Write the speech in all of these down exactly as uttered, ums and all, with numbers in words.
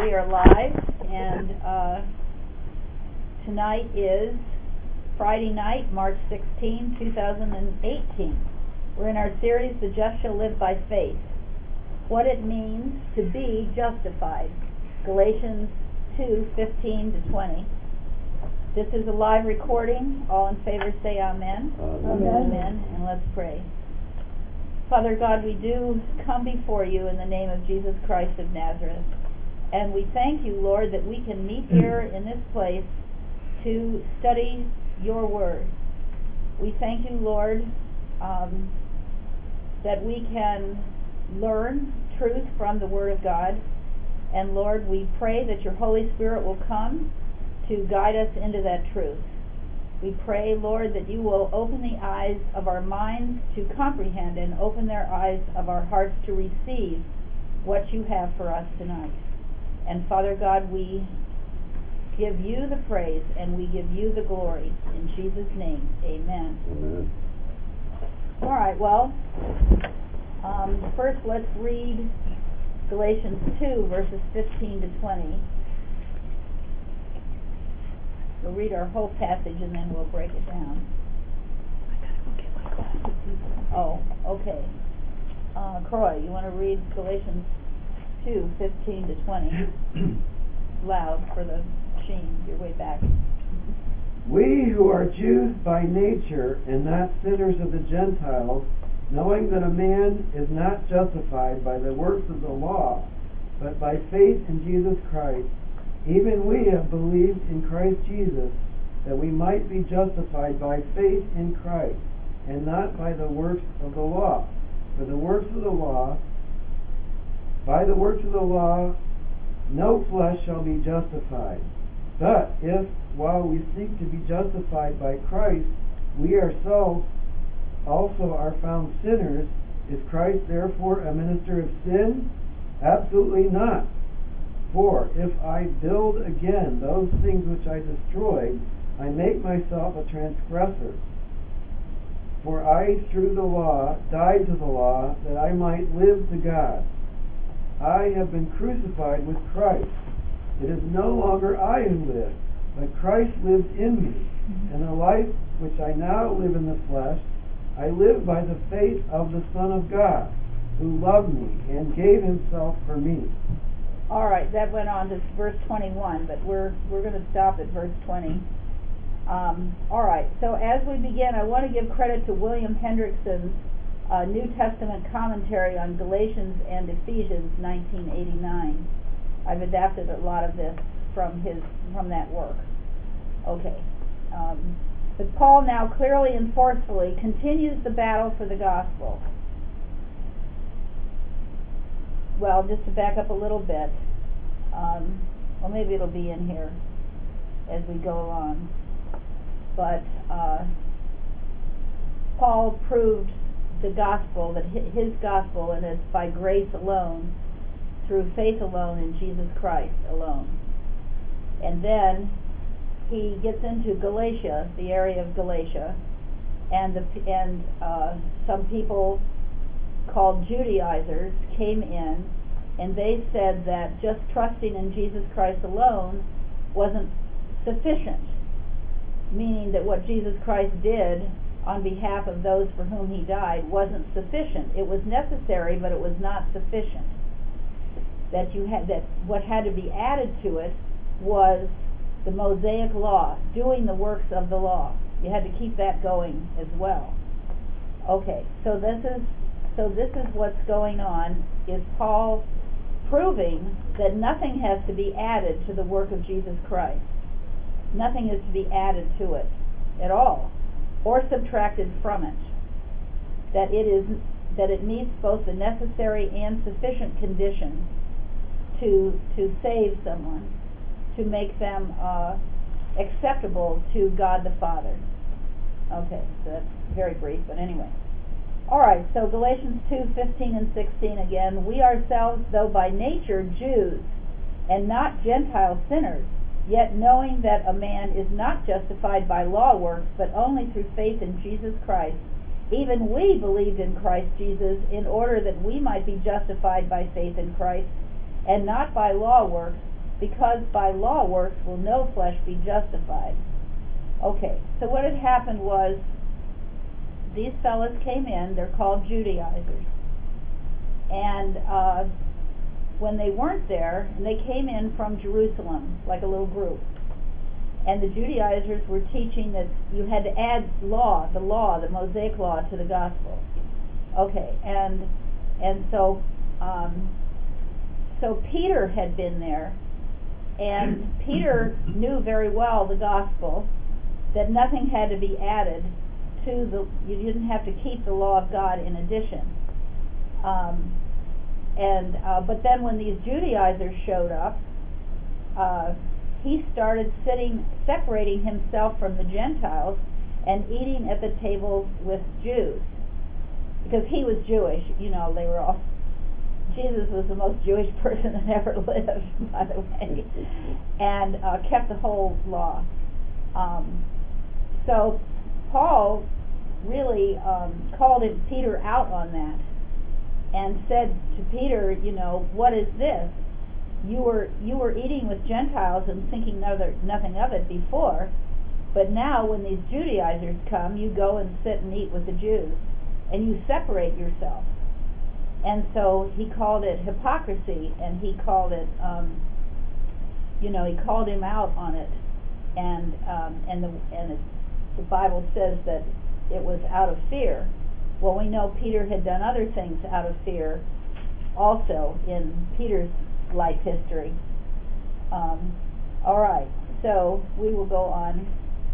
we are live, and uh, tonight is Friday night, March sixteenth, two thousand eighteen. We're in our series, The Just Shall Live by Faith. What it means to be justified. Galatians two, fifteen to twenty. This is a live recording. All in favor say amen. Amen. Amen. And let's pray. Father God, we do come before you in the name of Jesus Christ of Nazareth. And we thank you, Lord, that we can meet here in this place to study your word. We thank you, Lord, um, that we can learn truth from the word of God. And Lord, we pray that your Holy Spirit will come to guide us into that truth. We pray, Lord, that you will open the eyes of our minds to comprehend and open their eyes of our hearts to receive what you have for us tonight. And Father God, we give you the praise and we give you the glory. In Jesus' name, amen. Amen. All right, well, um, first let's read Galatians two, verses fifteen to twenty. We'll read our whole passage and then we'll break it down. I gotta go get my glasses. Oh, okay. Uh, Croy, you want to read Galatians two, fifteen to twenty? Loud for the machine. You're way back. We who are Jews by nature and not sinners of the Gentiles, knowing that a man is not justified by the works of the law, but by faith in Jesus Christ, even we have believed in Christ Jesus, that we might be justified by faith in Christ, and not by the works of the law. For the works of the law, by the works of the law, no flesh shall be justified. But if, while we seek to be justified by Christ, we ourselves also are found sinners, is Christ therefore a minister of sin? Absolutely not. For if I build again those things which I destroyed, I make myself a transgressor. For I, through the law, died to the law, that I might live to God. I have been crucified with Christ. It is no longer I who live, but Christ lives in me. And the life which I now live in the flesh, I live by the faith of the Son of God, who loved me and gave himself for me. All right, that went on to verse twenty-one, but we're we're going to stop at verse twenty. Um, all right, so as we begin, I want to give credit to William Hendrickson's uh, New Testament commentary on Galatians and Ephesians, nineteen eighty-nine. I've adapted a lot of this from his from that work. Okay, um, but Paul now clearly and forcefully continues the battle for the gospel. Well, just to back up a little bit, um, well, maybe it'll be in here as we go along. But uh, Paul proved the gospel, that his gospel, and it's by grace alone, through faith alone in Jesus Christ alone. And then he gets into Galatia, the area of Galatia, and the and uh, some people called Judaizers came in, and they said that just trusting in Jesus Christ alone wasn't sufficient, meaning that what Jesus Christ did on behalf of those for whom he died wasn't sufficient. It was necessary, but it was not sufficient. That you had that what had to be added to it was the Mosaic law, doing the works of the law. You had to keep that going as well. Okay, so this is So this is what's going on, is Paul proving that nothing has to be added to the work of Jesus Christ. Nothing is to be added to it at all, or subtracted from it. That it is that it meets both the necessary and sufficient conditions to to save someone, to make them uh, acceptable to God the Father. Okay, so that's very brief, but anyway. All right, so Galatians two, fifteen and sixteen again. We ourselves, though by nature Jews, and not Gentile sinners, yet knowing that a man is not justified by law works, but only through faith in Jesus Christ, even we believed in Christ Jesus in order that we might be justified by faith in Christ, and not by law works, because by law works will no flesh be justified. Okay, so what had happened was these fellas came in, they're called Judaizers. And uh, when they weren't there, and they came in from Jerusalem, like a little group, and the Judaizers were teaching that you had to add law, the law, the Mosaic law, to the gospel. Okay, and and so um, so Peter had been there, and Peter knew very well the gospel, that nothing had to be added to the, you didn't have to keep the law of God in addition. Um, and uh, but then when these Judaizers showed up, uh, he started sitting, separating himself from the Gentiles and eating at the table with Jews, because he was Jewish. You know, they were all. Jesus was the most Jewish person that ever lived, by the way, and uh, kept the whole law. Um, so Paul really um, called it, Peter out on that, and said to Peter, you know, what is this? You were you were eating with Gentiles and thinking other, nothing of it before, but now when these Judaizers come, you go and sit and eat with the Jews, and you separate yourself. And so he called it hypocrisy, and he called it, um, you know, he called him out on it, and um, and the and it, the Bible says that it was out of fear. Well, we know Peter had done other things out of fear also in Peter's life history. Um, all right, so we will go on.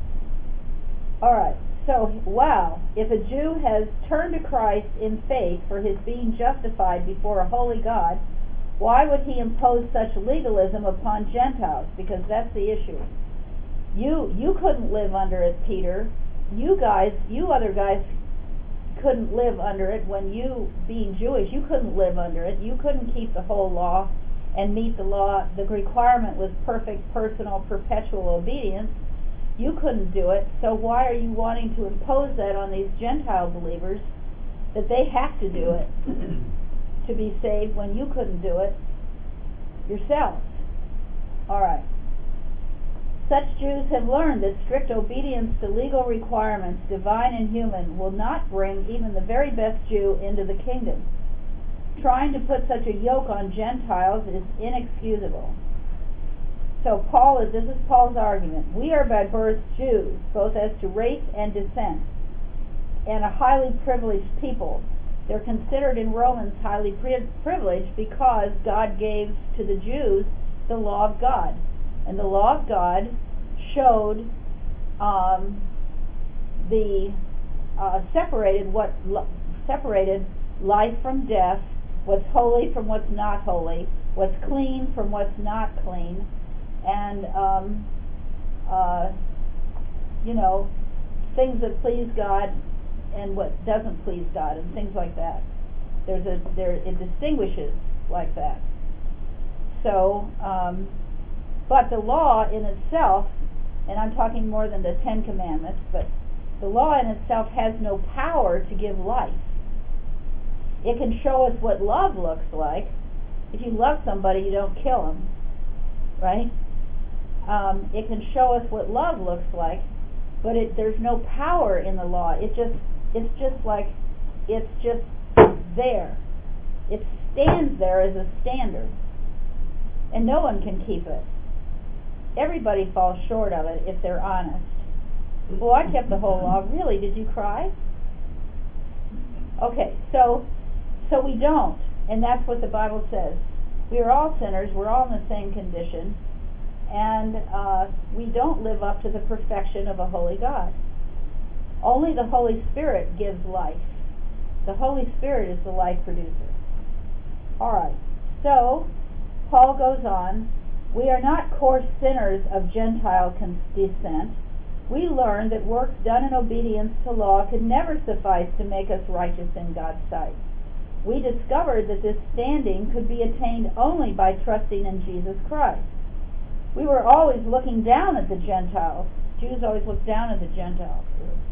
All right, so, wow, if a Jew has turned to Christ in faith for his being justified before a holy God, why would he impose such legalism upon Gentiles? Because that's the issue. You you couldn't live under it, Peter. You guys, you other guys couldn't live under it when you, being Jewish, you couldn't live under it. You couldn't keep the whole law and meet the law. The requirement was perfect, personal, perpetual obedience. You couldn't do it, so why are you wanting to impose that on these Gentile believers, that they have to do it to be saved when you couldn't do it yourselves? All right. Such Jews have learned that strict obedience to legal requirements, divine and human, will not bring even the very best Jew into the kingdom. Trying to put such a yoke on Gentiles is inexcusable. So Paul is, this is Paul's argument. We are by birth Jews, both as to race and descent, and a highly privileged people. They're considered in Romans highly pri- privileged because God gave to the Jews the law of God. And the law of God showed um, the uh, separated what lo- separated life from death, what's holy from what's not holy, what's clean from what's not clean, and um, uh, you know, things that please God and what doesn't please God, and things like that. There's a there it distinguishes like that. So, um, but the law in itself, and I'm talking more than the Ten Commandments, but the law in itself has no power to give life. It can show us what love looks like. If you love somebody, you don't kill them, right? Um, it can show us what love looks like, but it, there's no power in the law. It just, it's just like, it's just there. It stands there as a standard, and no one can keep it. Everybody falls short of it if they're honest. Well, I kept the whole law. Really? Did you cry? Okay, so so we don't, and that's what the Bible says. We are all sinners. We're all in the same condition, and uh, we don't live up to the perfection of a holy God. Only the Holy Spirit gives life. The Holy Spirit is the life producer. All right, so Paul goes on. We are not coarse sinners of Gentile descent. We learn that works done in obedience to law could never suffice to make us righteous in God's sight. We discovered that this standing could be attained only by trusting in Jesus Christ. We were always looking down at the Gentiles. Jews always looked down at the Gentiles,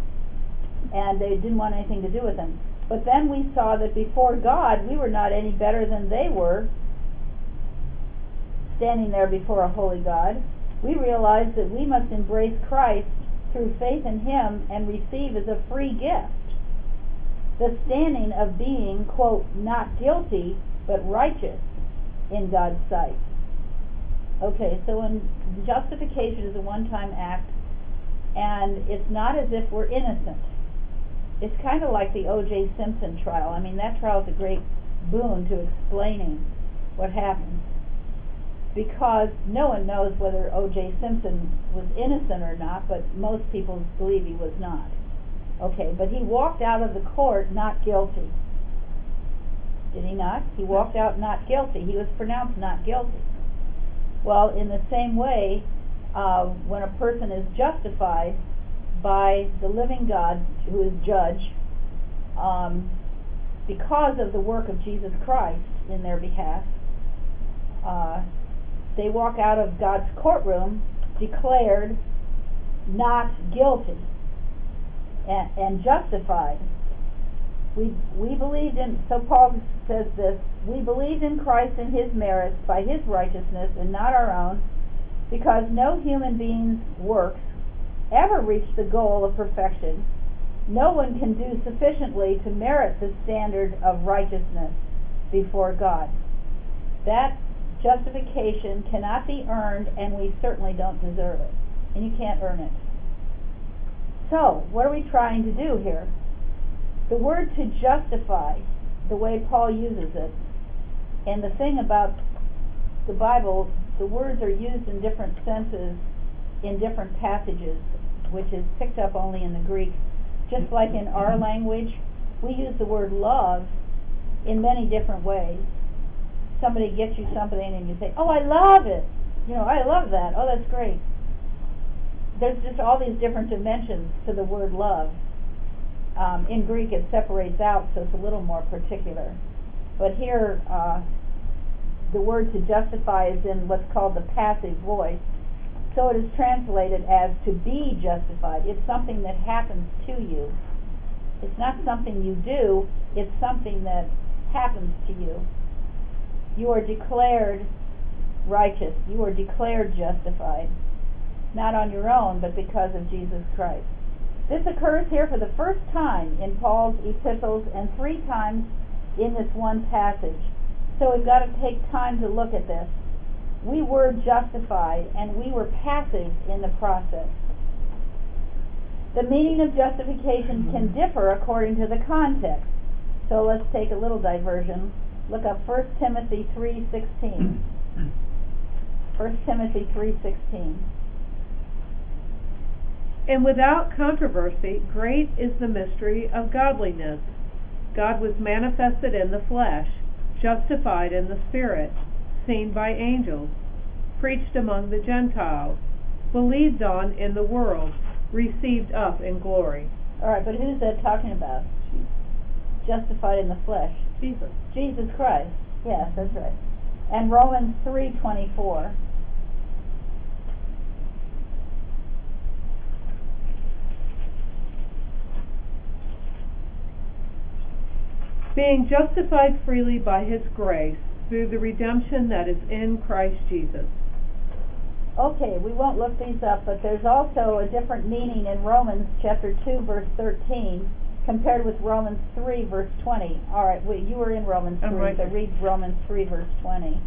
and they didn't want anything to do with them. But then we saw that before God, we were not any better than they were. standing there before a holy God, we realize that we must embrace Christ through faith in Him and receive as a free gift the standing of being, quote, not guilty, but righteous in God's sight. Okay, so when justification is a one-time act, and it's not as if we're innocent. It's kind of like the O J Simpson trial. I mean, that trial is a great boon to explaining what happened, because no one knows whether O J Simpson was innocent or not, but most people believe he was not. Okay, but he walked out of the court not guilty. Did he not? He walked out not guilty. He was pronounced not guilty. Well, in the same way, uh, when a person is justified by the living God, who is judge, um, because of the work of Jesus Christ in their behalf, uh, they walk out of God's courtroom declared not guilty and, and justified. We we believed in, so Paul says this, we believed in Christ and His merits by His righteousness and not our own, because no human being's works ever reach the goal of perfection. No one can do sufficiently to merit the standard of righteousness before God. That justification cannot be earned, and we certainly don't deserve it. And you can't earn it. So, what are we trying to do here? The word to justify, the way Paul uses it, and the thing about the Bible, the words are used in different senses in different passages, which is picked up only in the Greek. Just like in our language, we use the word love in many different ways. Somebody gets you something and you say, oh, I love it. You know, I love that. Oh, that's great. There's just all these different dimensions to the word love. Um, in Greek it separates out, so it's a little more particular. But here, uh, the word to justify is in what's called the passive voice. So it is translated as to be justified. It's something that happens to you. It's not something you do, it's something that happens to you. You are declared righteous. You are declared justified. Not on your own, but because of Jesus Christ. This occurs here for the first time in Paul's epistles and three times in this one passage. So we've got to take time to look at this. We were justified, and we were passive in the process. The meaning of justification can differ according to the context. So let's take a little diversion. Look up First Timothy three sixteen. First Timothy three sixteen. And without controversy, great is the mystery of godliness. God was manifested in the flesh, justified in the Spirit, seen by angels, preached among the Gentiles, believed on in the world, received up in glory. All right, but who's that talking about? Justified in the flesh. Jesus. Jesus Christ. Yes, that's right. And Romans three twenty-four. Being justified freely by His grace through the redemption that is in Christ Jesus. Okay, we won't look these up, but there's also a different meaning in Romans chapter two, verse thirteen, compared with Romans three, verse twenty. All right, well, you were in Romans three, right. so read Romans three, verse twenty.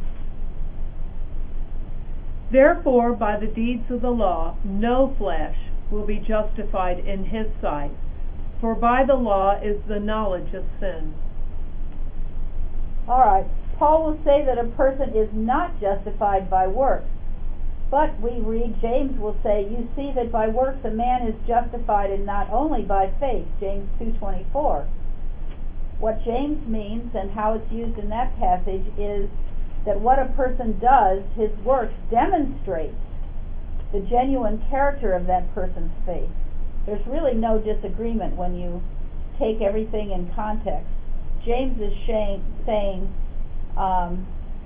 Therefore, by the deeds of the law, no flesh will be justified in His sight, for by the law is the knowledge of sin. All right, Paul will say that a person is not justified by works. But we read, James will say, you see that by works a man is justified, and not only by faith, James two twenty-four. What James means and how it's used in that passage is that what a person does, his works demonstrates the genuine character of that person's faith. There's really no disagreement when you take everything in context. James is saying, um,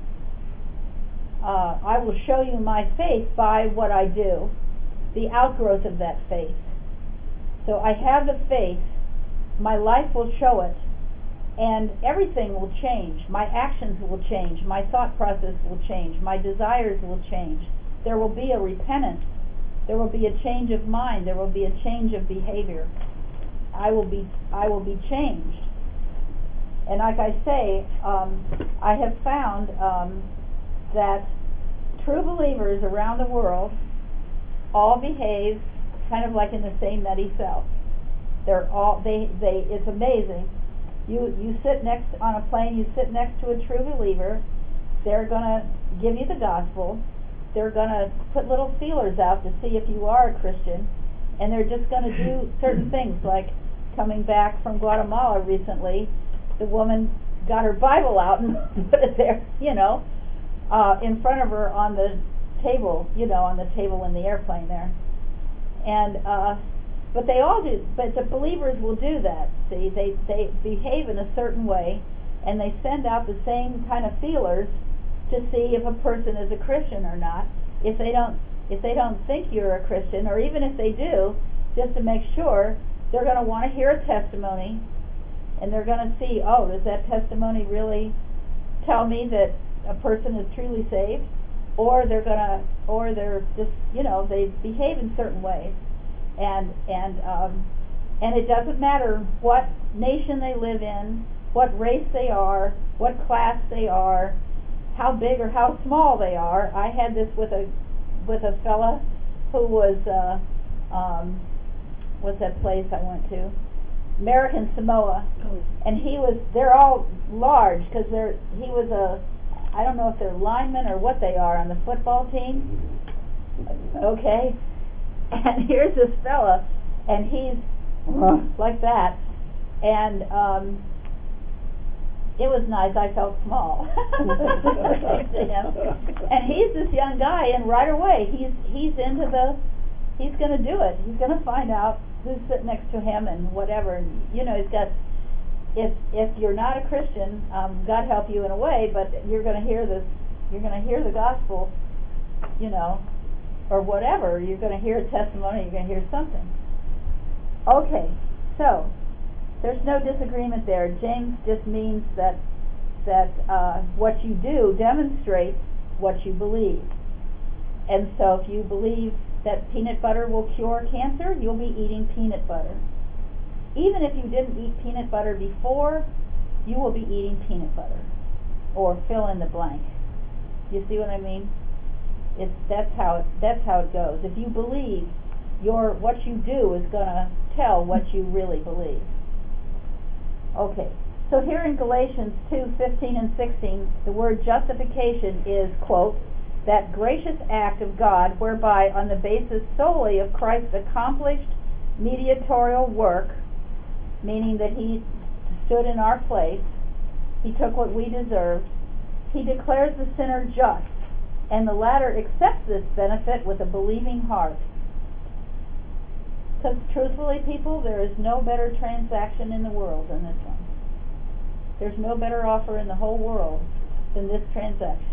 Uh, I will show you my faith by what I do, the outgrowth of that faith. So I have the faith, my life will show it, and everything will change. My actions will change. My thought process will change. My desires will change. There will be a repentance. There will be a change of mind. There will be a change of behavior. I will be I will be changed. And like I say, um, I have found um, that true believers around the world all behave kind of like in the same nutty self. They're all they they. It's amazing. You you sit next on a plane. You sit next to a true believer. They're gonna give you the gospel. They're gonna put little feelers out to see if you are a Christian, and they're just gonna do certain things. Like coming back from Guatemala recently, the woman got her Bible out and put it there, you know, uh, in front of her on the table, you know, on the table in the airplane there, and. Uh, But they all do. But the believers will do that. See, they they behave in a certain way, and they send out the same kind of feelers to see if a person is a Christian or not. If they don't, if they don't think you're a Christian, or even if they do, just to make sure, they're going to want to hear a testimony, and they're going to see, oh, does that testimony really tell me that a person is truly saved? Or they're going to, or they're just, you know, they behave in certain ways. And and um, and it doesn't matter what nation they live in, what race they are, what class they are, how big or how small they are. I had this with a with a fella who was uh, um, what's that place I went to? American Samoa, and he was. They're all large because they're. He was a. I don't know if they're linemen or what they are on the football team. Okay. And here's this fella, and he's like that, and um, it was nice. I felt small next to him, and he's this young guy, and right away he's he's into the, he's going to do it. He's going to find out who's sitting next to him and whatever. And, you know, he's got. If if you're not a Christian, um, God help you in a way, but you're going to hear this. You're going to hear the gospel, you know. Or whatever, you're going to hear a testimony, you're going to hear something. Okay, so there's no disagreement there. James just means that that uh, what you do demonstrates what you believe. And so if you believe that peanut butter will cure cancer, you'll be eating peanut butter. Even if you didn't eat peanut butter before, you will be eating peanut butter. Or fill in the blank. You see what I mean? It's that's how it that's how it goes. If you believe, your what you do is going to tell what you really believe. Okay, so here in Galatians two fifteen and sixteen, the word justification is, quote, that gracious act of God whereby, on the basis solely of Christ's accomplished mediatorial work, meaning that He stood in our place, He took what we deserved, He declares the sinner just. And the latter accepts this benefit with a believing heart. Because truthfully, people, there is no better transaction in the world than this one. There's no better offer in the whole world than this transaction.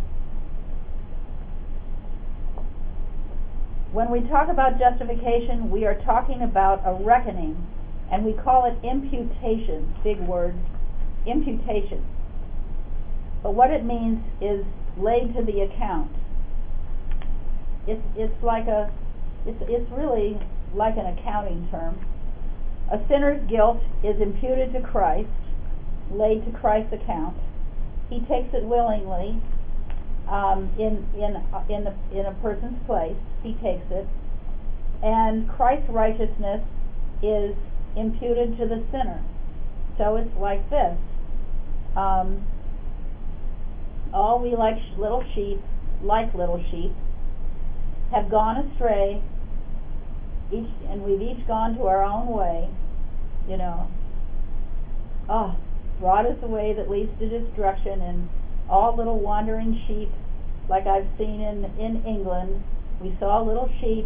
When we talk about justification, we are talking about a reckoning, and we call it imputation. Big word, imputation. But what it means is laid to the account. It's it's like a it's it's really like an accounting term. A sinner's guilt is imputed to Christ, laid to Christ's account. He takes it willingly um, in in in the in a person's place. He takes it, and Christ's righteousness is imputed to the sinner. So it's like this. Um, all we like sh- little sheep, like little sheep, have gone astray, each, and we've each gone to our own way, you know. Oh, broad is the way that leads to destruction, and all little wandering sheep, like I've seen in, in England. We saw little sheep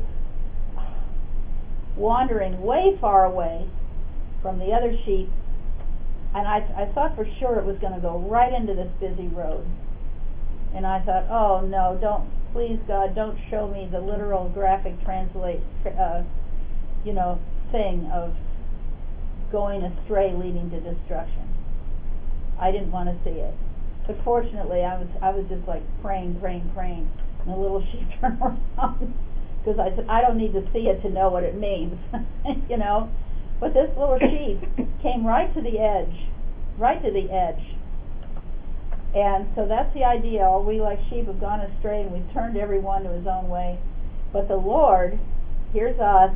wandering way far away from the other sheep, and I, I thought for sure it was going to go right into this busy road. And I thought, oh no, don't, please God, don't show me the literal graphic translate, uh, you know, thing of going astray leading to destruction. I didn't want to see it. But fortunately, I was I was just like praying, praying, praying, and the little sheep turned around because I said, I don't need to see it to know what it means, you know. But this little sheep came right to the edge, right to the edge. And so that's the idea. All we like sheep have gone astray, and we've turned everyone to his own way. But the Lord, here's us,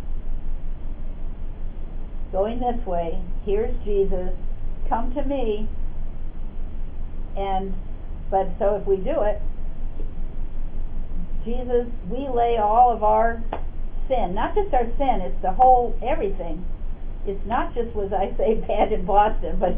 going this way. Here's Jesus. Come to me. And but so if we do it, Jesus, we lay all of our sin, not just our sin, it's the whole everything. It's not just, was I say, bad in Boston, but